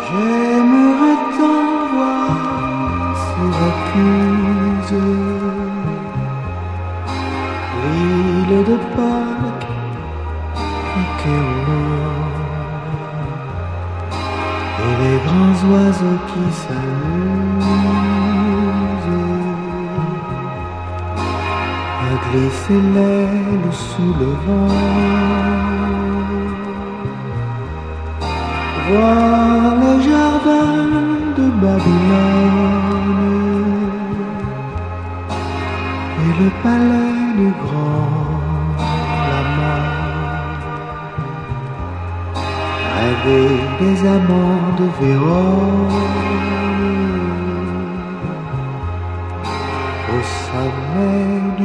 J'aimerais t'en voir sur Vaucluse, l'île de Pâques, et les grands oiseaux qui s'amusent à glisser l'aile sous le vent. Voir les jardins de Babylone et le palais du grand lama, rêver des amants de Vérone au sommet du